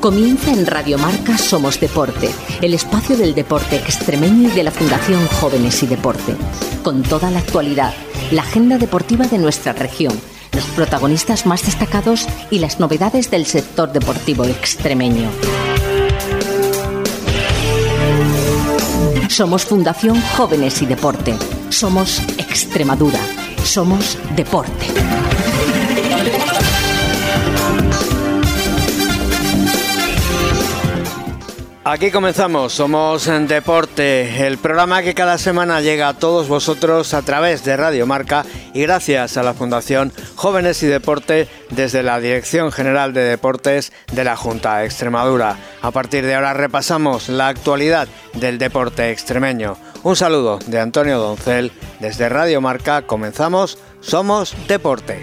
Comienza en Radio Marca Somos Deporte, el espacio del deporte extremeño y de la Fundación Jóvenes y Deporte. Con toda la actualidad, la agenda deportiva de nuestra región, los protagonistas más destacados y las novedades del sector deportivo extremeño. Somos Fundación Jóvenes y Deporte. Somos Extremadura. Somos Deporte. Aquí comenzamos, Somos Deporte, el programa que cada semana llega a todos vosotros a través de Radio Marca y gracias a la Fundación Jóvenes y Deporte desde la Dirección General de Deportes de la Junta de Extremadura. A partir de ahora repasamos la actualidad del deporte extremeño. Un saludo de Antonio Doncel, desde Radio Marca comenzamos Somos Deporte.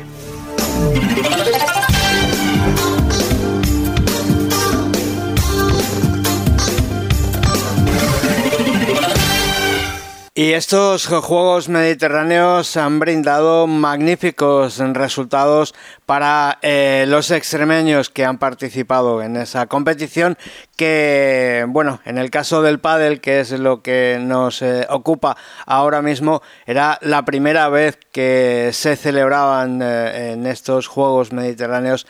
Y estos Juegos Mediterráneos han brindado magníficos resultados para los extremeños que han participado en esa competición que, bueno, en el caso del pádel, que es lo que nos ocupa ahora mismo, era la primera vez que se celebraban en estos Juegos Mediterráneos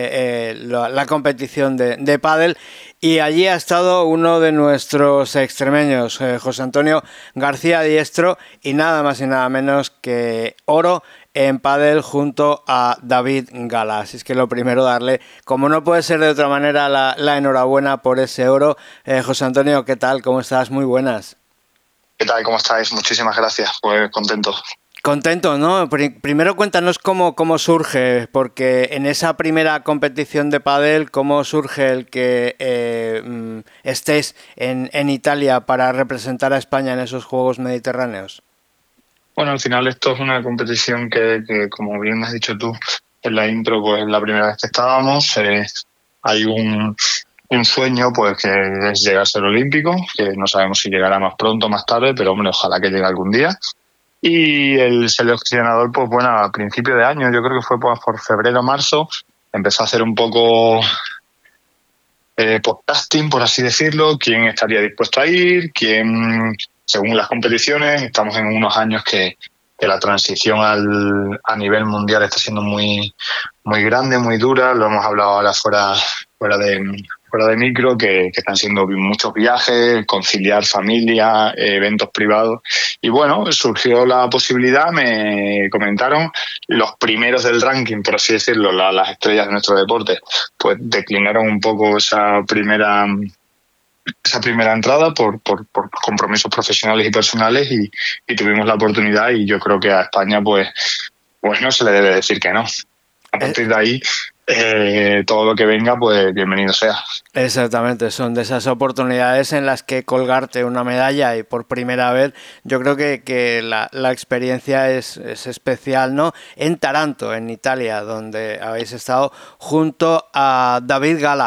la competición de pádel. Y allí ha estado uno de nuestros extremeños, José Antonio García Diestro, y nada más y nada menos que oro en pádel junto a David Gala. Así es que lo primero, darle, como no puede ser de otra manera, la enhorabuena por ese oro. José Antonio, ¿qué tal? ¿Cómo estás? Muy buenas. ¿Qué tal? ¿Cómo estáis? Muchísimas gracias. Pues contento. Contento, ¿no? Primero cuéntanos cómo surge, porque en esa primera competición de pádel, ¿cómo surge el que estés en Italia para representar a España en esos Juegos Mediterráneos? Bueno, al final esto es una competición que como bien has dicho tú en la intro, pues es la primera vez que estábamos. Hay un sueño, pues, que es llegar a ser olímpico, que no sabemos si llegará más pronto o más tarde, pero hombre, ojalá que llegue algún día. Y el seleccionador, pues bueno, a principio de año, yo creo que fue por febrero o marzo, empezó a hacer un poco podcasting, por así decirlo, quién estaría dispuesto a ir, quién, según las competiciones. Estamos en unos años que la transición a nivel mundial está siendo muy grande, muy dura. Lo hemos hablado ahora fuera de micro, que están siendo muchos viajes, conciliar familia, eventos privados. Y bueno, surgió la posibilidad, me comentaron, los primeros del ranking, por así decirlo, las estrellas de nuestro deporte, pues declinaron un poco esa primera entrada por compromisos profesionales y personales, y tuvimos la oportunidad, y yo creo que a España pues no se le debe decir que no. A partir de ahí, todo lo que venga, pues bienvenido sea. Exactamente, son de esas oportunidades en las que colgarte una medalla, y por primera vez yo creo que la experiencia es especial, ¿no? En Taranto, en Italia, donde habéis estado junto a David Gala.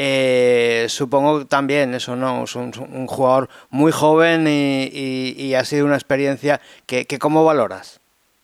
Supongo también eso, ¿no? Es un jugador muy joven y ha sido una experiencia que ¿cómo valoras?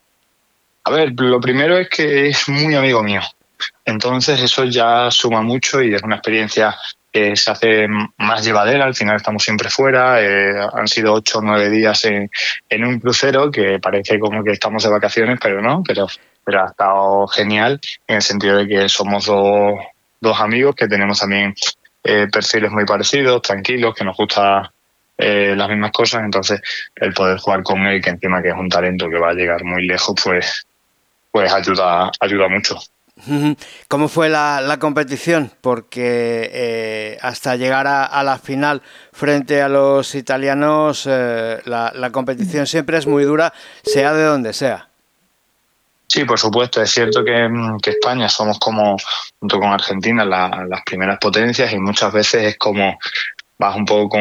A ver, lo primero es que es muy amigo mío. Entonces eso ya suma mucho y es una experiencia que se hace más llevadera. Al final estamos siempre fuera, han sido 8 o 9 días en un crucero que parece como que estamos de vacaciones, pero no, pero ha estado genial en el sentido de que somos dos amigos que tenemos también perfiles muy parecidos, tranquilos, que nos gusta las mismas cosas. Entonces el poder jugar con él, que encima que es un talento que va a llegar muy lejos, pues ayuda mucho. ¿Cómo fue la competición? Porque hasta llegar a la final frente a los italianos, la competición siempre es muy dura, sea de donde sea. Sí, por supuesto. Es cierto que España somos como, junto con Argentina, las primeras potencias, y muchas veces es como vas un poco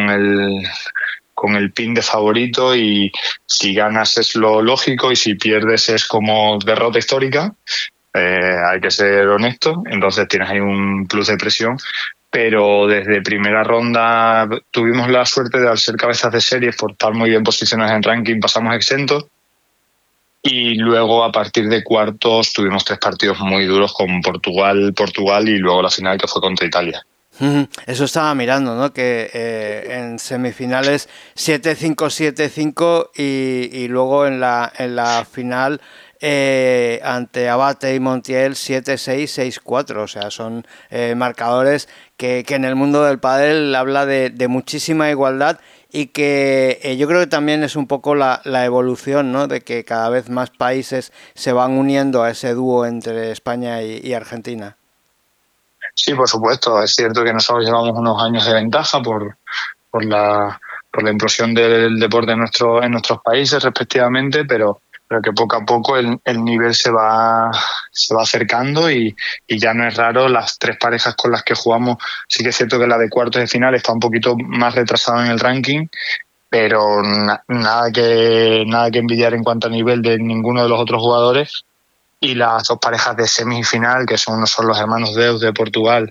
con el pin de favorito, y si ganas es lo lógico y si pierdes es como derrota histórica. Hay que ser honesto, entonces tienes ahí un plus de presión, pero desde primera ronda tuvimos la suerte de, al ser cabezas de serie, por estar muy bien posicionados en ranking, pasamos exentos, y luego a partir de cuartos tuvimos 3 partidos muy duros con Portugal y luego la final, que fue contra Italia. Eso estaba mirando, ¿no? Que en semifinales 7-5, 7-5 y luego en la final ante Abate y Montiel 7-6, 6-4. O sea, son marcadores que en el mundo del pádel habla de muchísima igualdad y que yo creo que también es un poco la evolución, ¿no? De que cada vez más países se van uniendo a ese dúo entre España y Argentina. Sí, por supuesto. Es cierto que nosotros llevamos unos años de ventaja por la implosión del deporte en nuestros países respectivamente, pero que poco a poco el nivel se va acercando y ya no es raro las tres parejas con las que jugamos. Sí que es cierto que la de cuartos de final está un poquito más retrasada en el ranking, pero nada que envidiar en cuanto a nivel de ninguno de los otros jugadores. Y las dos parejas de semifinal, que son los hermanos Deus de Portugal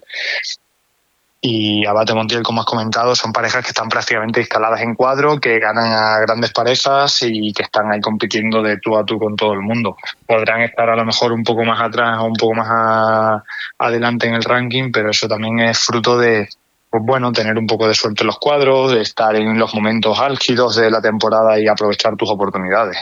y Abate Montiel, como has comentado, son parejas que están prácticamente instaladas en cuadro, que ganan a grandes parejas y que están ahí compitiendo de tú a tú con todo el mundo. Podrán estar a lo mejor un poco más atrás o un poco más adelante en el ranking, pero eso también es fruto de, pues bueno, tener un poco de suerte en los cuadros, de estar en los momentos álgidos de la temporada y aprovechar tus oportunidades.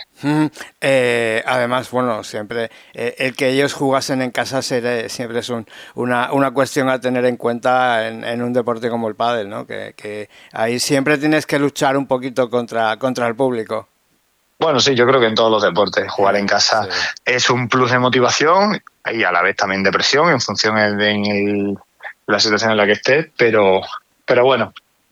Además, bueno, siempre el que ellos jugasen en casa siempre es una cuestión a tener en cuenta en un deporte como el pádel, ¿no? Que ahí siempre tienes que luchar un poquito contra el público. Bueno, sí, yo creo que en todos los deportes jugar en casa es un plus de motivación y a la vez también de presión en función de la situación en la que estés, pero bueno,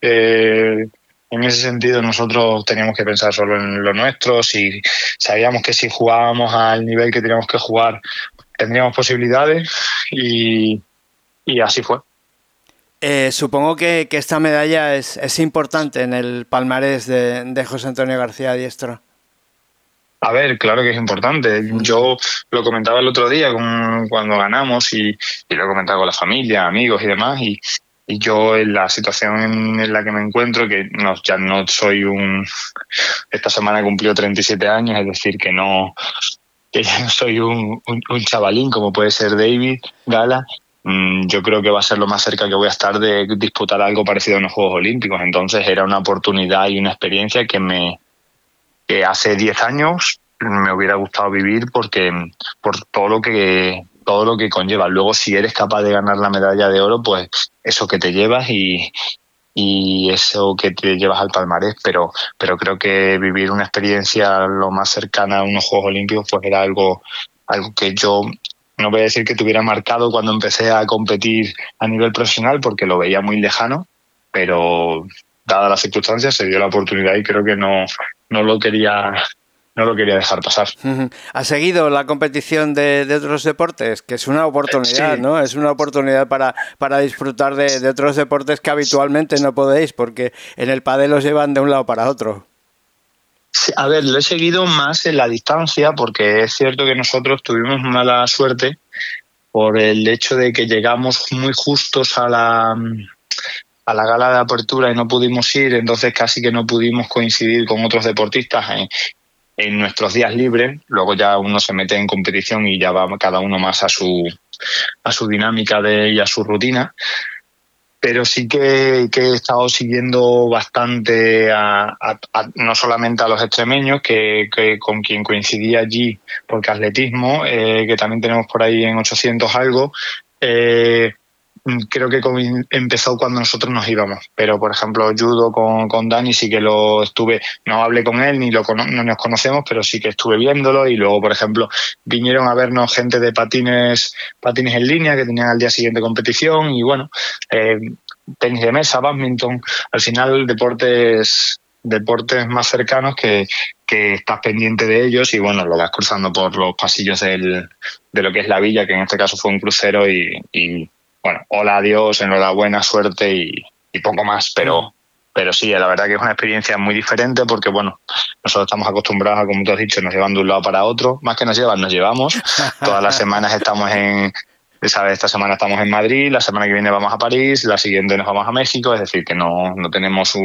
en ese sentido nosotros teníamos que pensar solo en lo nuestro. Si sabíamos que si jugábamos al nivel que teníamos que jugar tendríamos posibilidades y así fue. Supongo que esta medalla es importante en el palmarés de José Antonio García Diestro. A ver, claro que es importante. Yo lo comentaba el otro día cuando ganamos y lo he comentado con la familia, amigos y demás. Y yo en la situación en la que me encuentro, que ya no soy esta semana cumplió 37 años, es decir, que ya no soy un chavalín como puede ser David Gala. Yo creo que va a ser lo más cerca que voy a estar de disputar algo parecido a unos Juegos Olímpicos. Entonces era una oportunidad y una experiencia que hace 10 años me hubiera gustado vivir por todo lo que conlleva. Luego, si eres capaz de ganar la medalla de oro, pues eso que te llevas y eso que te llevas al palmarés, pero creo que vivir una experiencia lo más cercana a unos Juegos Olímpicos pues era algo que yo no voy a decir que tuviera marcado cuando empecé a competir a nivel profesional, porque lo veía muy lejano, pero dadas las circunstancias se dio la oportunidad y creo que no lo quería dejar pasar. ¿Has seguido la competición de otros deportes? Que es una oportunidad, sí, ¿no? Es una oportunidad para disfrutar de otros deportes que habitualmente no podéis, porque en el pádel los llevan de un lado para otro. Sí, a ver, lo he seguido más en la distancia, porque es cierto que nosotros tuvimos mala suerte por el hecho de que llegamos muy justos a la gala de apertura y no pudimos ir, entonces casi que no pudimos coincidir con otros deportistas en nuestros días libres. Luego ya uno se mete en competición y ya va cada uno más a su dinámica y a su rutina. Pero sí que he estado siguiendo bastante no solamente a los extremeños, que con quien coincidí allí, porque atletismo, que también tenemos por ahí en 800 algo, creo que empezó cuando nosotros nos íbamos, pero por ejemplo judo con Dani sí que lo estuve, no hablé con él no nos conocemos, pero sí que estuve viéndolo. Y luego por ejemplo vinieron a vernos gente de patines en línea que tenían al día siguiente competición y bueno, tenis de mesa, bádminton, al final deportes más cercanos que estás pendiente de ellos y bueno, lo vas cruzando por los pasillos de lo que es la villa, que en este caso fue un crucero y bueno, hola, adiós, enhorabuena, suerte y poco más, pero sí, la verdad que es una experiencia muy diferente porque, bueno, nosotros estamos acostumbrados a, como tú has dicho, nos llevan de un lado para otro, más que nos llevamos. Todas las semanas estamos esta semana estamos en Madrid, la semana que viene vamos a París, la siguiente nos vamos a México, es decir, que no tenemos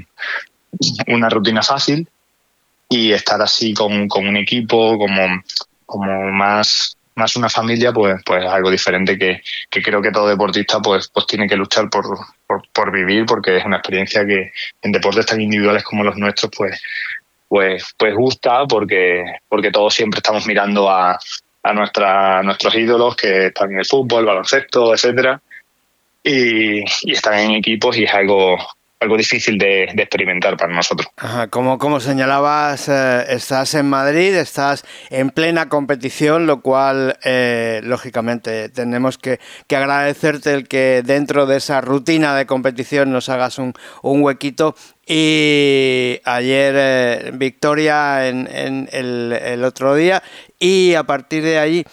una rutina fácil y estar así con un equipo como más más una familia, pues algo diferente que creo que todo deportista pues tiene que luchar por vivir, porque es una experiencia que en deportes tan individuales como los nuestros pues gusta, porque todos siempre estamos mirando a nuestros ídolos que están en el fútbol, baloncesto, etcétera, y están en equipos, y es algo difícil de experimentar para nosotros. Ajá, como señalabas, estás en Madrid, estás en plena competición, lo cual, lógicamente, tenemos que agradecerte el que dentro de esa rutina de competición nos hagas un huequito. Y ayer victoria en el otro día, y a partir de ahí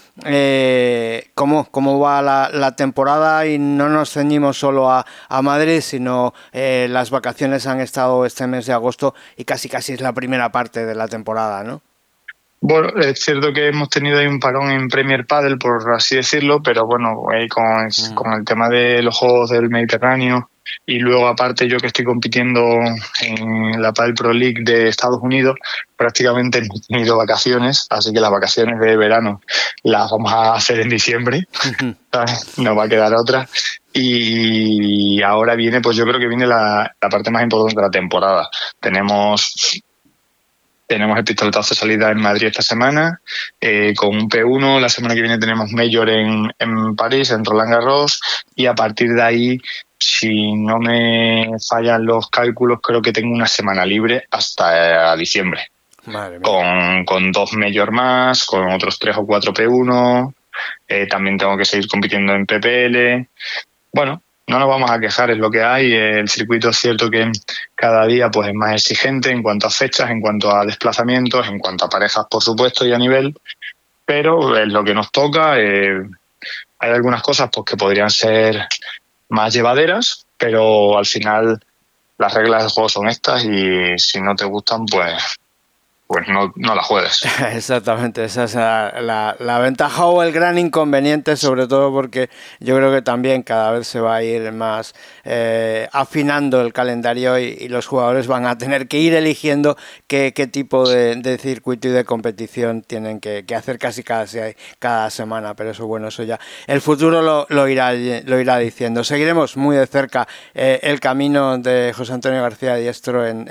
¿cómo va la temporada? Y no nos ceñimos solo a Madrid, sino las vacaciones han estado este mes de agosto y casi es la primera parte de la temporada, ¿no? Bueno, es cierto que hemos tenido ahí un parón en Premier Padel, por así decirlo, pero bueno, ahí con el tema de los Juegos del Mediterráneo, y luego aparte yo que estoy compitiendo en la Padel Pro League de Estados Unidos, prácticamente no he tenido vacaciones, así que las vacaciones de verano las vamos a hacer en diciembre, no va a quedar otra. Y ahora viene, pues yo creo que viene la parte más importante de la temporada. Tenemos el pistoletazo de salida en Madrid esta semana, con un P1. La semana que viene tenemos Major en París, en Roland Garros, y a partir de ahí, si no me fallan los cálculos, creo que tengo una semana libre hasta diciembre. Madre mía. Con 2 Major más, con otros 3 o 4 P1, también tengo que seguir compitiendo en PPL. Bueno, no nos vamos a quejar, es lo que hay. El circuito es cierto que cada día pues es más exigente en cuanto a fechas, en cuanto a desplazamientos, en cuanto a parejas, por supuesto, y a nivel, pero es lo que nos toca. Hay algunas cosas pues que podrían ser más llevaderas, pero al final las reglas del juego son estas, y si no te gustan, pues no la juegues. Exactamente, esa es la ventaja o el gran inconveniente, sobre todo porque yo creo que también cada vez se va a ir más afinando el calendario, y los jugadores van a tener que ir eligiendo qué tipo de circuito y de competición tienen que hacer casi cada semana, pero eso, bueno, eso ya el futuro lo irá diciendo. Seguiremos muy de cerca el camino de José Antonio García Diestro en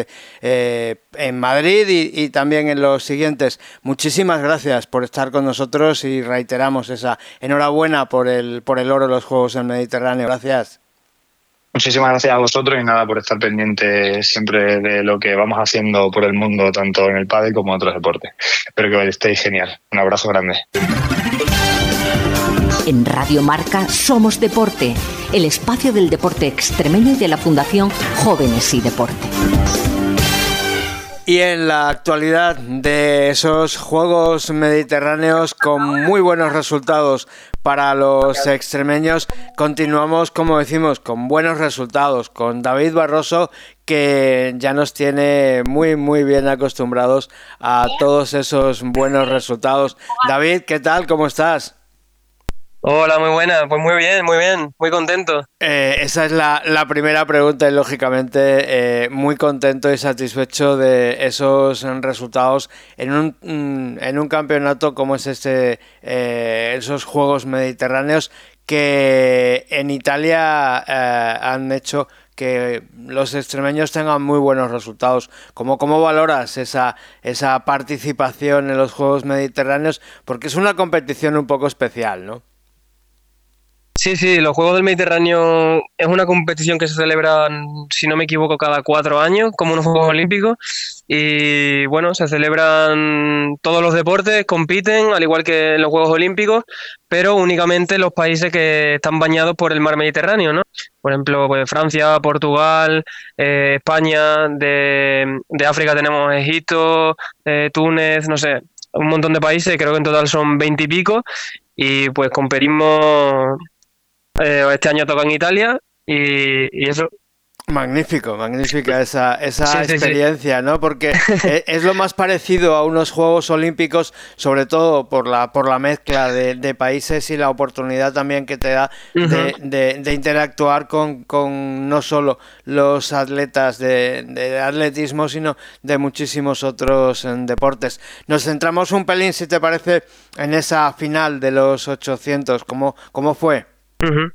Madrid y también en los siguientes. Muchísimas gracias por estar con nosotros, y reiteramos esa enhorabuena por el oro de los Juegos del Mediterráneo. Gracias. Muchísimas gracias a vosotros, y nada, por estar pendiente siempre de lo que vamos haciendo por el mundo, tanto en el pádel como en otros deportes. Espero que estéis genial. Un abrazo grande. En Radio Marca somos deporte, el espacio del deporte extremeño y de la Fundación Jóvenes y Deporte. Y en la actualidad de esos Juegos Mediterráneos con muy buenos resultados para los extremeños, continuamos, como decimos, con buenos resultados, con David Barroso, que ya nos tiene muy bien acostumbrados a todos esos buenos resultados. David, ¿qué tal? ¿Cómo estás? Hola, muy buena, pues muy bien, muy contento. Esa es la primera pregunta, y lógicamente muy contento y satisfecho de esos resultados en un campeonato como es esos Juegos Mediterráneos, que en Italia han hecho que los extremeños tengan muy buenos resultados. ¿Cómo valoras esa participación en los Juegos Mediterráneos? Porque es una competición un poco especial, ¿no? Sí, los Juegos del Mediterráneo es una competición que se celebra, si no me equivoco, cada 4 años, como unos Juegos Olímpicos, y bueno, se celebran todos los deportes, compiten, al igual que en los Juegos Olímpicos, pero únicamente los países que están bañados por el mar Mediterráneo, ¿no? Por ejemplo, pues Francia, Portugal, España, de África tenemos Egipto, Túnez, no sé, un montón de países, creo que en total son 20 y pico, y pues competimos. Este año toca en Italia y eso. Magnífica esa Sí, experiencia, sí. ¿no? Porque es lo más parecido a unos Juegos Olímpicos, sobre todo por la mezcla de países y la oportunidad también que te da Ujú. de interactuar con no solo los atletas de atletismo, sino de muchísimos otros deportes. Nos centramos un pelín, si te parece, en esa final de los 800. ¿Cómo fue? Ujú.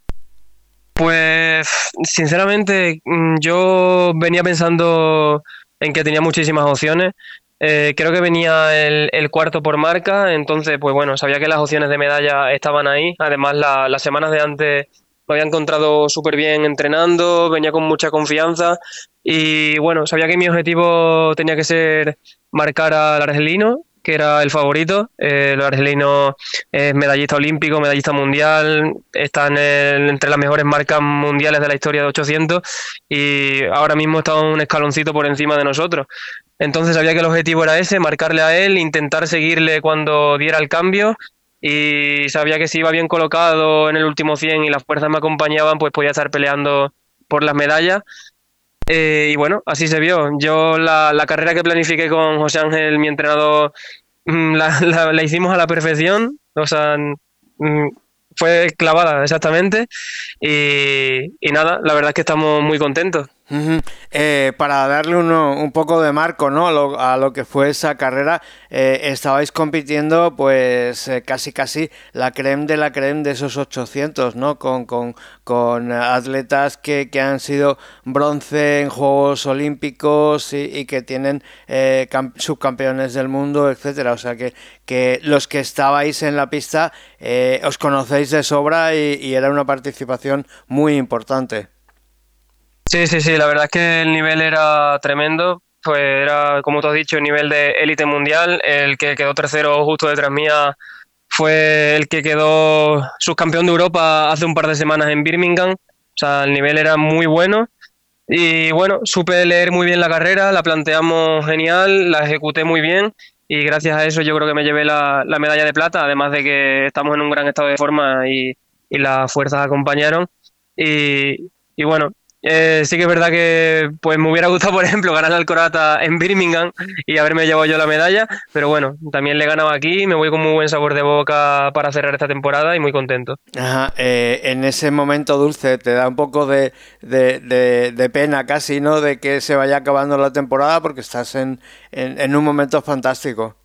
Pues sinceramente yo venía pensando en que tenía muchísimas opciones. Creo que venía el cuarto por marca, entonces pues bueno, sabía que las opciones de medalla estaban ahí. Además las semanas de antes me había encontrado súper bien entrenando, venía con mucha confianza y bueno, sabía que mi objetivo tenía que ser marcar al argelino, que era el favorito. El argelino es medallista olímpico, medallista mundial, está entre las mejores marcas mundiales de la historia de 800 y ahora mismo está un escaloncito por encima de nosotros. Entonces sabía que el objetivo era ese, marcarle a él, intentar seguirle cuando diera el cambio y sabía que si iba bien colocado en el último 100 y las fuerzas me acompañaban, pues podía estar peleando por las medallas. Y bueno, así se vio. Yo la carrera que planifiqué con José Ángel, mi entrenador, la hicimos a la perfección. O sea, fue clavada exactamente. Y nada, la verdad es que estamos muy contentos. Ujú. Para darle un poco de marco, ¿no? A lo que fue esa carrera, estabais compitiendo pues casi la creme de la creme de esos 800, ¿no? Con atletas que han sido bronce en Juegos Olímpicos y que tienen subcampeones del mundo, etcétera. O sea que los que estabais en la pista os conocéis de sobra y era una participación muy importante. Sí, sí, sí, la verdad es que el nivel era tremendo. Pues era, como tú has dicho, el nivel de élite mundial. El que quedó tercero justo detrás mía fue el que quedó subcampeón de Europa hace un par de semanas en Birmingham. O sea, el nivel era muy bueno. Y bueno, supe leer muy bien la carrera, la planteamos genial, la ejecuté muy bien y gracias a eso yo creo que me llevé la medalla de plata, además de que estamos en un gran estado de forma y las fuerzas acompañaron. Y bueno, sí que es verdad que pues me hubiera gustado, por ejemplo, ganar al Croata en Birmingham y haberme llevado yo la medalla, pero bueno, también le he ganado aquí, me voy con muy buen sabor de boca para cerrar esta temporada y muy contento. Ajá, en ese momento dulce te da un poco de pena casi, ¿no? De que se vaya acabando la temporada porque estás en un momento fantástico.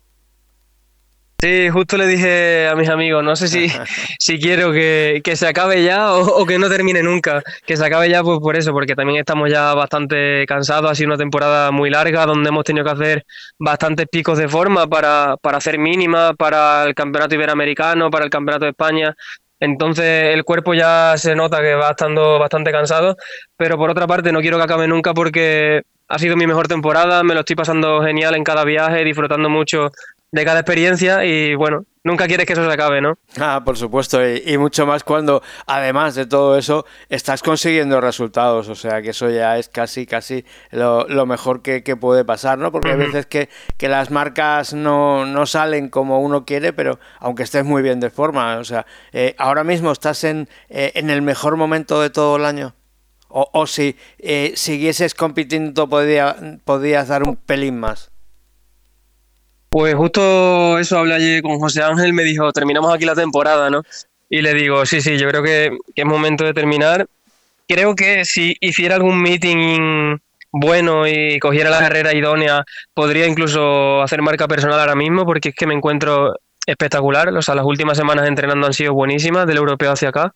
Sí, justo le dije a mis amigos, no sé si quiero que se acabe ya o que no termine nunca. Que se acabe ya pues por eso, porque también estamos ya bastante cansados. Ha sido una temporada muy larga donde hemos tenido que hacer bastantes picos de forma para hacer mínimas, para el campeonato iberoamericano, para el campeonato de España. Entonces el cuerpo ya se nota que va estando bastante cansado, pero por otra parte no quiero que acabe nunca porque ha sido mi mejor temporada, me lo estoy pasando genial en cada viaje, disfrutando mucho de cada experiencia y bueno, nunca quieres que eso se acabe, ¿no? Ah, por supuesto, y mucho más cuando, además de todo eso, estás consiguiendo resultados, o sea que eso ya es casi lo mejor que puede pasar, ¿no? Porque hay Uh-huh. veces que las marcas no salen como uno quiere, pero aunque estés muy bien de forma, o sea, ahora mismo estás en el mejor momento de todo el año. O si siguieses compitiendo, podías dar un pelín más. Pues justo eso hablé ayer con José Ángel, me dijo, terminamos aquí la temporada, ¿no? Y le digo, sí, sí, yo creo que es momento de terminar. Creo que si hiciera algún meeting bueno y cogiera la carrera idónea, podría incluso hacer marca personal ahora mismo, porque es que me encuentro espectacular. O sea, las últimas semanas entrenando han sido buenísimas, del europeo hacia acá.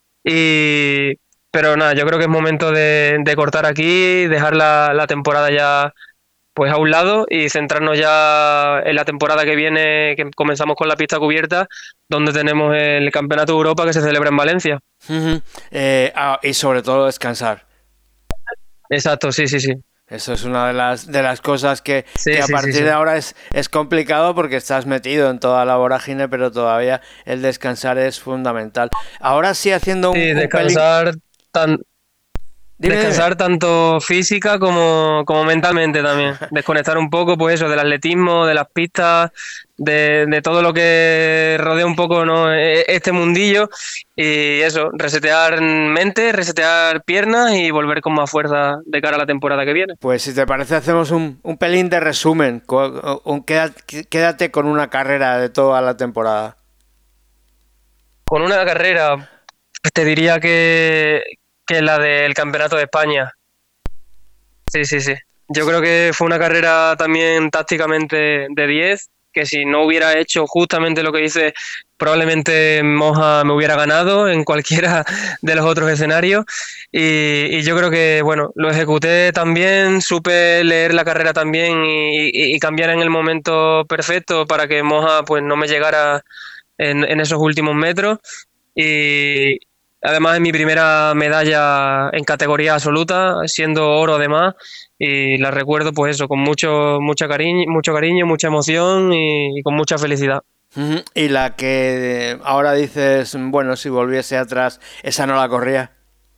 Y, pero nada, yo creo que es momento de cortar aquí, dejar la temporada ya pues a un lado y centrarnos ya en la temporada que viene, que comenzamos con la pista cubierta, donde tenemos el Campeonato de Europa que se celebra en Valencia. Ujú. Y sobre todo descansar. Exacto, sí, sí, sí. Eso es una de las cosas que Sí, a sí, sí, partir sí. de ahora es complicado porque estás metido en toda la vorágine, pero todavía el descansar es fundamental. Ahora sí, haciendo Sí, un pelín. descansar tan... Descansar tanto física como mentalmente también. Desconectar un poco, pues eso, del atletismo, de las pistas, de todo lo que rodea un poco, ¿no?, este mundillo. Y eso, resetear mente, resetear piernas y volver con más fuerza de cara a la temporada que viene. Pues si te parece hacemos un pelín de resumen. Quédate con una carrera de toda la temporada. Con una carrera, pues te diría que la del Campeonato de España. Sí, sí, sí. Yo creo que fue una carrera también tácticamente de 10, que si no hubiera hecho justamente lo que hice, probablemente Moja me hubiera ganado en cualquiera de los otros escenarios. Y yo creo que, bueno, lo ejecuté también, supe leer la carrera también y cambiar en el momento perfecto para que Moja pues no me llegara en esos últimos metros. Y además es mi primera medalla en categoría absoluta, siendo oro además, y la recuerdo pues eso, con mucho cariño, mucha emoción y con mucha felicidad. Y la que ahora dices, bueno, si volviese atrás, esa no la corría.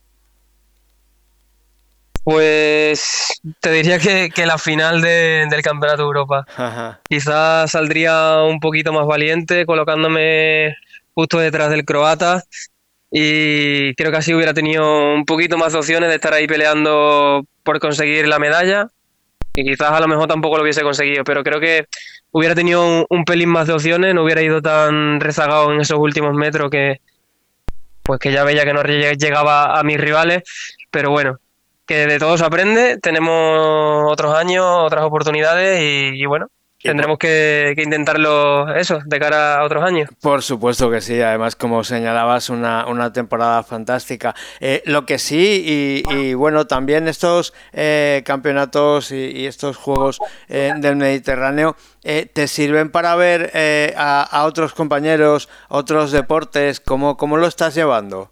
Pues te diría que la final del Campeonato de Europa. Ajá. Quizás saldría un poquito más valiente, colocándome justo detrás del croata. Y creo que así hubiera tenido un poquito más de opciones de estar ahí peleando por conseguir la medalla. Y quizás a lo mejor tampoco lo hubiese conseguido, pero creo que hubiera tenido un pelín más de opciones, no hubiera ido tan rezagado en esos últimos metros que ya veía que no llegaba a mis rivales. Pero bueno, que de todo se aprende, tenemos otros años, otras oportunidades y bueno, tendremos que intentarlo eso, de cara a otros años. Por supuesto que sí, además como señalabas, una temporada fantástica. Lo que sí, y bueno, también estos campeonatos y estos Juegos del Mediterráneo te sirven para ver a otros compañeros, otros deportes, ¿cómo lo estás llevando?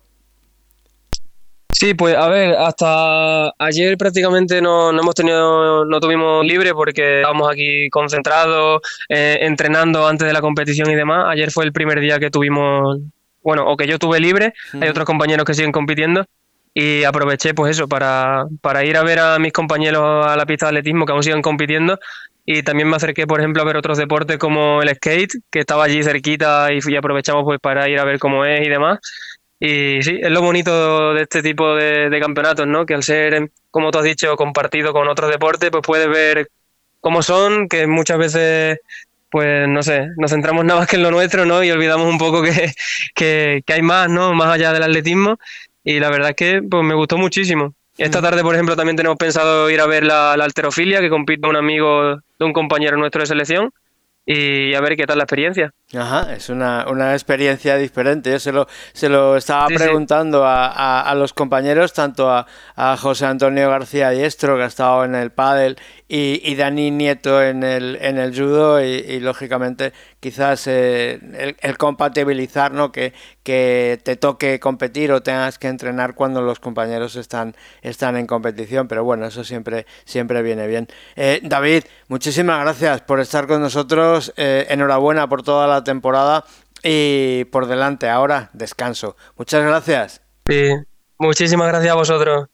Sí, pues a ver, hasta ayer prácticamente no tuvimos libre porque estábamos aquí concentrados, entrenando antes de la competición y demás. Ayer fue el primer día que tuvimos, bueno, o que yo tuve libre, hay otros compañeros que siguen compitiendo y aproveché pues eso para ir a ver a mis compañeros a la pista de atletismo que aún siguen compitiendo y también me acerqué, por ejemplo, a ver otros deportes como el skate, que estaba allí cerquita y aprovechamos pues para ir a ver cómo es y demás. Y sí, es lo bonito de este tipo de campeonatos, ¿no? Que al ser, como tú has dicho, compartido con otros deportes, pues puedes ver cómo son, que muchas veces, pues no sé, nos centramos nada más que en lo nuestro, ¿no? Y olvidamos un poco que hay más, ¿no? Más allá del atletismo. Y la verdad es que pues me gustó muchísimo. Esta tarde, por ejemplo, también tenemos pensado ir a ver la halterofilia, que compite un amigo de un compañero nuestro de selección. Y a ver qué tal la experiencia. Ajá, es una experiencia diferente. Yo se lo estaba preguntando a los compañeros, tanto a José Antonio García Diestro, que ha estado en el pádel, y Dani Nieto en el judo, y lógicamente quizás el compatibilizar, ¿no? Que te toque competir o tengas que entrenar cuando los compañeros están en competición, pero bueno, eso siempre viene bien. David, muchísimas gracias por estar con nosotros, enhorabuena por toda la temporada y por delante ahora descanso. Muchas gracias. Sí, muchísimas gracias a vosotros.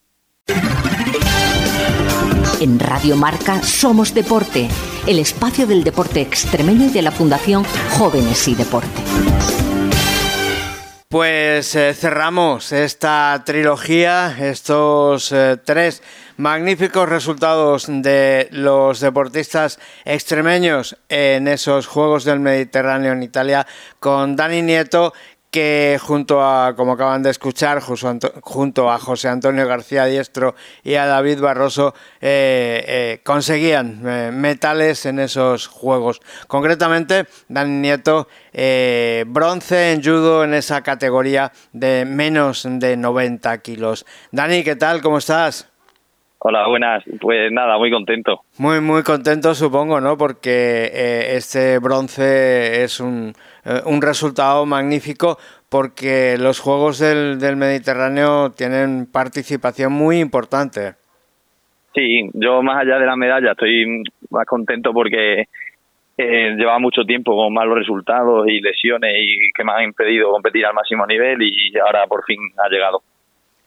En Radio Marca somos deporte, el espacio del deporte extremeño y de la Fundación Jóvenes y Deporte. Pues cerramos esta trilogía, estos 3 magníficos resultados de los deportistas extremeños en esos Juegos del Mediterráneo en Italia, con Dani Nieto, que junto a, como acaban de escuchar, junto a José Antonio García Diestro y a David Barroso, conseguían metales en esos juegos. Concretamente, Dani Nieto, bronce en judo en esa categoría de menos de 90 kilos. Dani, ¿qué tal? ¿Cómo estás? Hola, buenas. Pues nada, muy contento. Muy contento, supongo, ¿no? Porque este bronce es un resultado magnífico, porque los Juegos del Mediterráneo tienen participación muy importante. Sí, yo más allá de la medalla estoy más contento porque llevaba mucho tiempo con malos resultados y lesiones y que me han impedido competir al máximo nivel y ahora por fin ha llegado.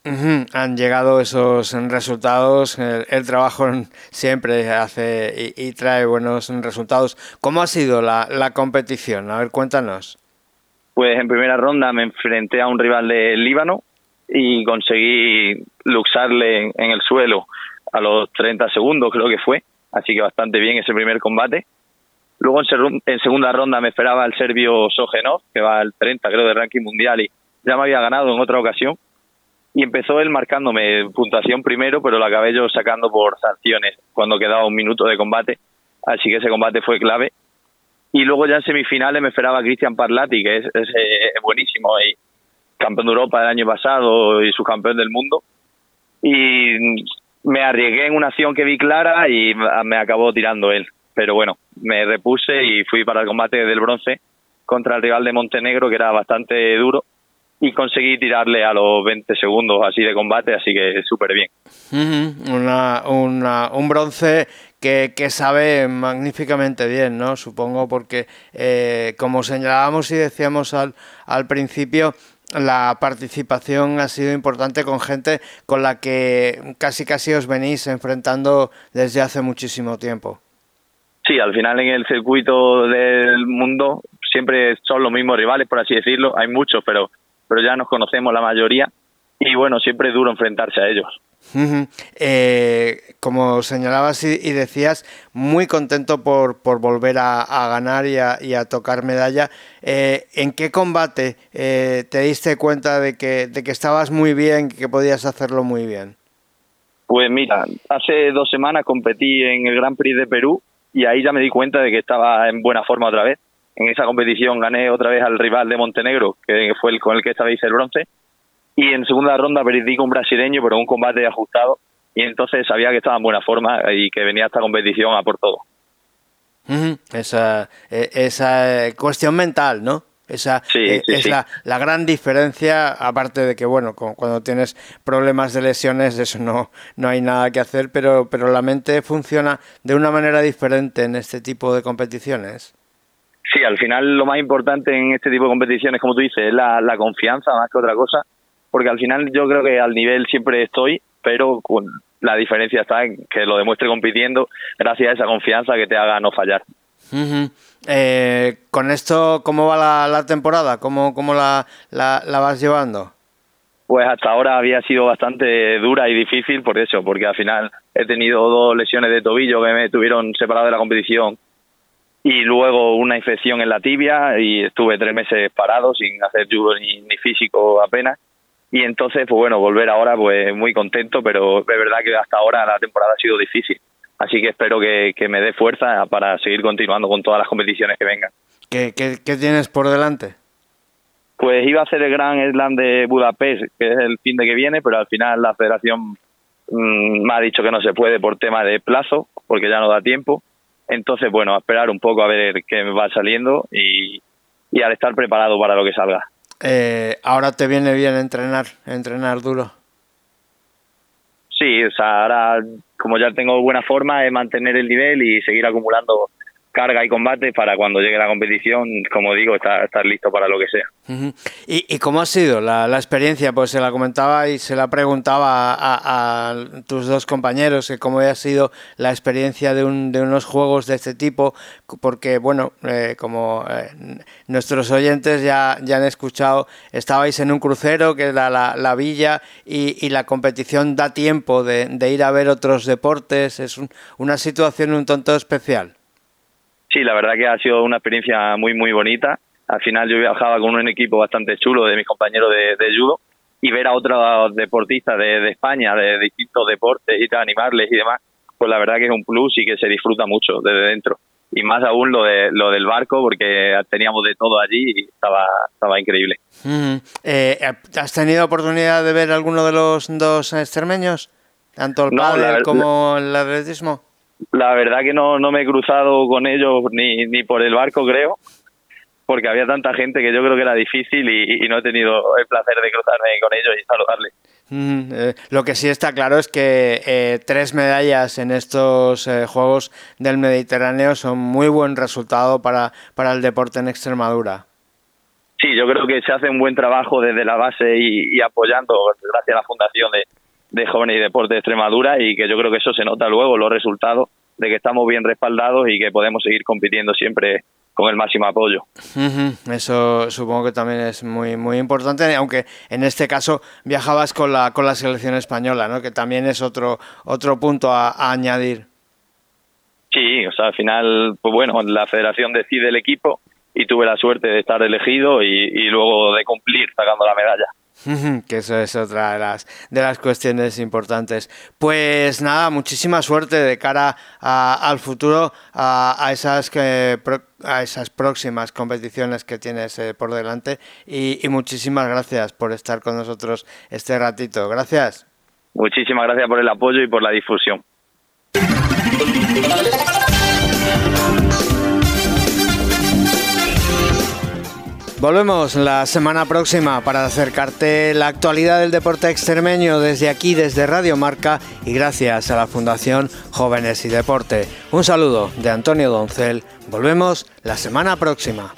Han llegado esos resultados, el trabajo siempre hace y trae buenos resultados. ¿Cómo ha sido la competición? A ver, cuéntanos. Pues en primera ronda me enfrenté a un rival del Líbano y conseguí luxarle en el suelo a los 30 segundos, creo que fue, así que bastante bien ese primer combate. Luego en segunda ronda me esperaba el serbio Sogenov, que va al 30 creo de ranking mundial y ya me había ganado en otra ocasión. Y empezó él marcándome puntuación primero, pero lo acabé yo sacando por sanciones cuando quedaba un minuto de combate. Así que ese combate fue clave. Y luego ya en semifinales me esperaba Cristian Parlati, que es buenísimo, y campeón de Europa del año pasado y subcampeón del mundo. Y me arriesgué en una acción que vi clara y me acabó tirando él. Pero bueno, me repuse y fui para el combate del bronce contra el rival de Montenegro, que era bastante duro. Y conseguí tirarle a los 20 segundos así de combate, así que súper bien. Un bronce que sabe magníficamente bien, ¿no? Supongo porque, como señalábamos y decíamos al principio, la participación ha sido importante con gente con la que casi os venís enfrentando desde hace muchísimo tiempo. Sí, al final en el circuito del mundo siempre son los mismos rivales, por así decirlo. Hay muchos, pero ya nos conocemos la mayoría y bueno, siempre es duro enfrentarse a ellos. Como señalabas y decías, muy contento por volver a ganar y a tocar medalla. ¿En qué combate te diste cuenta de que estabas muy bien, que podías hacerlo muy bien? Pues mira, hace 2 semanas competí en el Gran Prix de Perú y ahí ya me di cuenta de que estaba en buena forma otra vez. En esa competición gané otra vez al rival de Montenegro, que fue el con el que esta vez hice el bronce. Y en segunda ronda perdí con un brasileño, pero un combate ajustado. Y entonces sabía que estaba en buena forma y que venía a esta competición a por todo. Esa cuestión mental, ¿no? Esa sí. La gran diferencia, aparte de que, bueno, cuando tienes problemas de lesiones, eso no hay nada que hacer, pero la mente funciona de una manera diferente en este tipo de competiciones. Sí, al final lo más importante en este tipo de competiciones, como tú dices, es la confianza más que otra cosa, porque al final yo creo que al nivel siempre estoy, pero la diferencia está en que lo demuestre compitiendo gracias a esa confianza que te haga no fallar. Con esto, ¿cómo va la temporada? ¿Cómo la vas llevando? Pues hasta ahora había sido bastante dura y difícil por eso, porque al final he tenido 2 lesiones de tobillo que me tuvieron separado de la competición y luego una infección en la tibia y estuve 3 meses parado sin hacer judo ni físico apenas. Y entonces, pues bueno, volver ahora pues muy contento, pero es verdad que hasta ahora la temporada ha sido difícil. Así que espero que me dé fuerza para seguir continuando con todas las competiciones que vengan. ¿Qué tienes por delante? Pues iba a hacer el Gran Slam de Budapest, que es el fin de que viene, pero al final la federación me ha dicho que no se puede por tema de plazo, porque ya no da tiempo. Entonces, bueno, a esperar un poco a ver qué me va saliendo y al estar preparado para lo que salga. ¿Ahora te viene bien entrenar duro? Sí, o sea, ahora como ya tengo buena forma es mantener el nivel y seguir acumulando carga y combate para cuando llegue la competición, como digo, estar listo para lo que sea. ¿Y cómo ha sido la experiencia? Pues se la comentaba y se la preguntaba a tus 2 compañeros que cómo ha sido la experiencia de unos juegos de este tipo, porque bueno, nuestros oyentes ya han escuchado, estabais en un crucero que era la villa y la competición da tiempo de ir a ver otros deportes, es una situación un tanto especial. Sí, la verdad que ha sido una experiencia muy, muy bonita. Al final yo viajaba con un equipo bastante chulo de mis compañeros de judo y ver a otros deportistas de España, de distintos deportes y animarles y demás, pues la verdad que es un plus y que se disfruta mucho desde dentro. Y más aún lo del barco, porque teníamos de todo allí y estaba increíble. ¿Has tenido oportunidad de ver alguno de los 2 extremeños? Tanto el pádel como el atletismo. La verdad que no me he cruzado con ellos ni por el barco, creo, porque había tanta gente que yo creo que era difícil y no he tenido el placer de cruzarme con ellos y saludarles. Lo que sí está claro es que 3 medallas en estos Juegos del Mediterráneo son muy buen resultado para el deporte en Extremadura. sí, yo creo que se hace un buen trabajo desde la base y apoyando, gracias a la Fundación de Jóvenes y Deporte de Extremadura, y que yo creo que eso se nota luego, los resultados de que estamos bien respaldados y que podemos seguir compitiendo siempre con el máximo apoyo. Eso supongo que también es muy muy importante, aunque en este caso viajabas con la selección española, ¿no? Que también es otro punto a añadir. Sí, o sea, al final, pues bueno, la federación decide el equipo y tuve la suerte de estar elegido y luego de cumplir sacando la medalla. Que eso es otra de las cuestiones importantes. Pues nada, muchísima suerte de cara al futuro, a esas próximas competiciones que tienes por delante, y muchísimas gracias por estar con nosotros este ratito. Gracias. Muchísimas gracias por el apoyo y por la difusión. Volvemos la semana próxima para acercarte la actualidad del deporte extremeño desde aquí, desde Radio Marca, y gracias a la Fundación Jóvenes y Deporte. Un saludo de Antonio Doncel. Volvemos la semana próxima.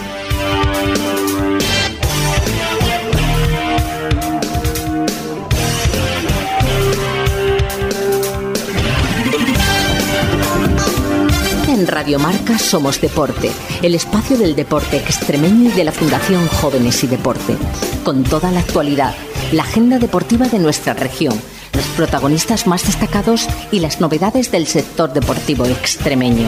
En Radio Marca somos deporte, el espacio del deporte extremeño y de la Fundación Jóvenes y Deporte. Con toda la actualidad, la agenda deportiva de nuestra región, los protagonistas más destacados y las novedades del sector deportivo extremeño.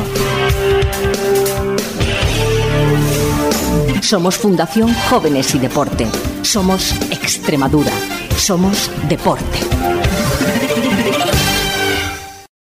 Somos Fundación Jóvenes y Deporte. Somos Extremadura. Somos deporte.